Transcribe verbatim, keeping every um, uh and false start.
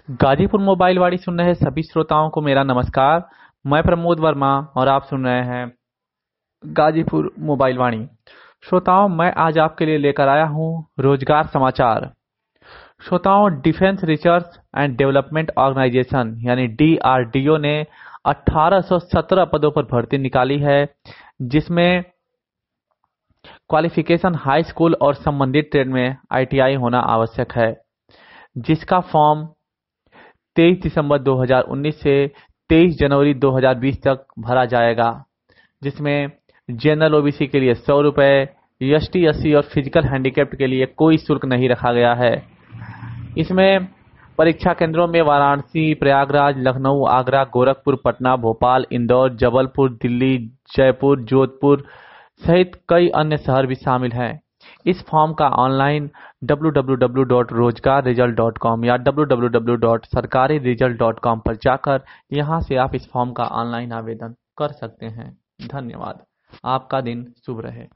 Ghazipur mobile वाणी सुन रहे सभी श्रोताओं को मेरा नमस्कार। मैं प्रमोद वर्मा और आप सुन रहे हैं गाजीपुर मोबाइल वाणी। श्रोताओं, मैं आज आपके लिए लेकर आया हूं रोजगार समाचार। श्रोताओं, defence research and development organisation यानी डी आर डी ओ ने अठारह सौ सत्रह पदों पर भर्ती निकाली है, जिसमें क्वालिफिकेशन हाई स्कूल और संबंधित ट्रेड में आई टी आई होना आवश्यक है, जिसका फॉर्म तेईस दिसंबर दो हज़ार उन्नीस से तेईस जनवरी दो हज़ार बीस तक भरा जाएगा, जिसमें जनरल ओ बी सी के लिए सौ रुपए, एस टी एस सी और फिजिकल हैंडीकैप्ड के लिए कोई शुल्क नहीं रखा गया है। इसमें परीक्षा केंद्रों में वाराणसी, प्रयागराज, लखनऊ, आगरा, गोरखपुर, पटना, भोपाल, इंदौर, जबलपुर, दिल्ली, जयपुर, जोधपुर सहित कई अन्य शहर भी शामिल हैं। इस फॉर्म का online W W W dot Rojgar result dot com या W W W dot Sarkari result dot com पर जाकर यहां से आप इस फॉर्म का ऑनलाइन आवेदन कर सकते हैं। धन्यवाद। आपका दिन शुभ रहे।